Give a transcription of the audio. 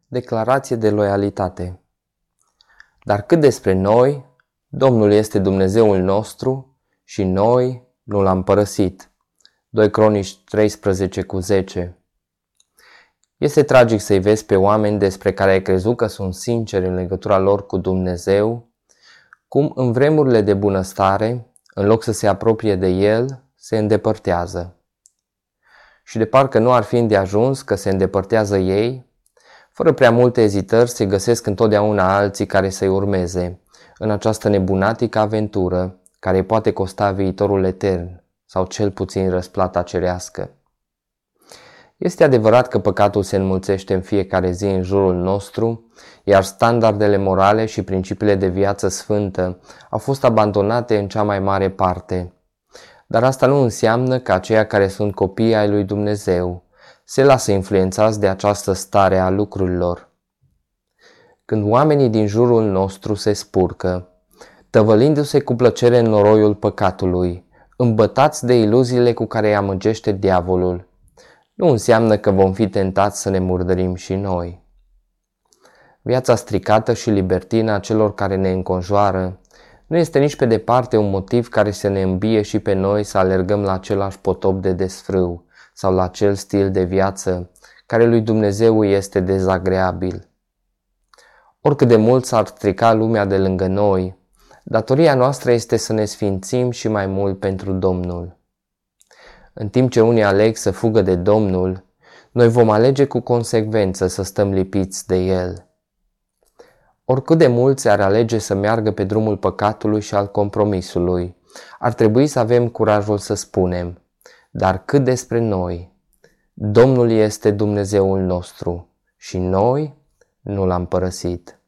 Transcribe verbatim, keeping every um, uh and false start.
Declarație de loialitate. Dar cât despre noi, Domnul este Dumnezeul nostru și noi nu l-am părăsit. doi Cronici treisprezece cu zece. Este tragic să-i vezi pe oameni despre care ai crezut că sunt sinceri în legătura lor cu Dumnezeu, cum în vremurile de bunăstare, în loc să se apropie de El, se îndepărtează. Și de parcă nu ar fi îndeajuns că se îndepărtează ei, fără prea multe ezitări se găsesc întotdeauna alții care să-i urmeze în această nebunatică aventură care îi poate costa viitorul etern sau cel puțin răsplata cerească. Este adevărat că păcatul se înmulțește în fiecare zi în jurul nostru, iar standardele morale și principiile de viață sfântă au fost abandonate în cea mai mare parte. Dar asta nu înseamnă că aceia care sunt copii ai lui Dumnezeu se lasă influențați de această stare a lucrurilor. Când oamenii din jurul nostru se spurcă, tăvălindu-se cu plăcere în noroiul păcatului, îmbătați de iluziile cu care îi amăgește diavolul, nu înseamnă că vom fi tentați să ne murdărim și noi. Viața stricată și libertină a celor care ne înconjoară nu este nici pe departe un motiv care să ne îmbie și pe noi să alergăm la același potop de desfrâu sau la acel stil de viață care lui Dumnezeu este dezagreabil. Oricât de mult s-ar strica lumea de lângă noi, datoria noastră este să ne sfințim și mai mult pentru Domnul. În timp ce unii aleg să fugă de Domnul, noi vom alege cu consecvență să stăm lipiți de El. Oricât de mulți ar alege să meargă pe drumul păcatului și al compromisului, ar trebui să avem curajul să spunem: dar cât despre noi, Domnul este Dumnezeul nostru și noi nu l-am părăsit.